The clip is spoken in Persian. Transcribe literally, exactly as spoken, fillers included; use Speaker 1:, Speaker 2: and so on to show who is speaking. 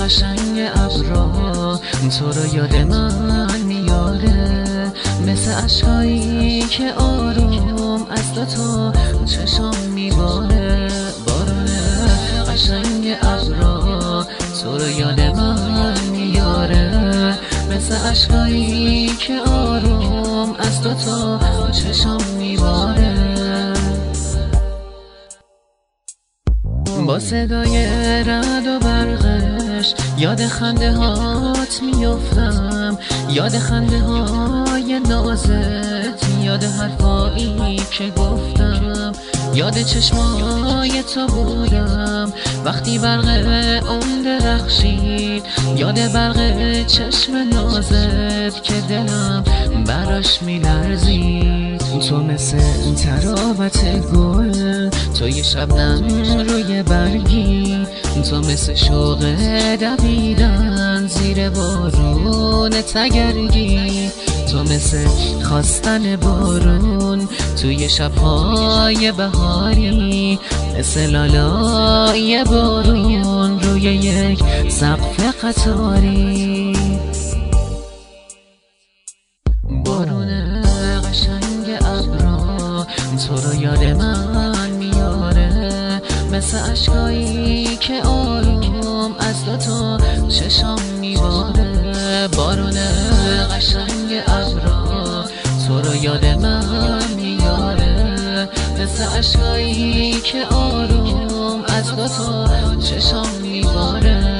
Speaker 1: قشنگ ابرا تو رو یاد من میاره، مثل عشقایی که آروم از دوتا چشام میباره. بارون قشنگ ابرا تو رو یاد من میاره، مثل عشقایی که آروم از دوتا چشام میباره. با صدای رعد و برقش یاد خنده هات میافتم، یاد خنده های نازت، یاد حرفایی که گفتم، یاد چشمای تو بودم وقتی برق اون درخشید، یاد برق چشم نازت که دلم براش میلرزید. تو مثل تراوت گل، تو یه شبنم روی برگی، تو مثل شوق دویدن زیر بارون تگرگی، تو مثل خواستن بارون توی شبهای بهاری، مثل لالای بارون روی یک سقف قطاری. بارون قشنگ ابرا تو رو یاد من میاره، مثل عشقایی که آروم از دوتا چشام میباره. بارون قشنگ ابرا تو رو یاد من میاره، مثل عشقایی که آروم از دوتا چشام میباره.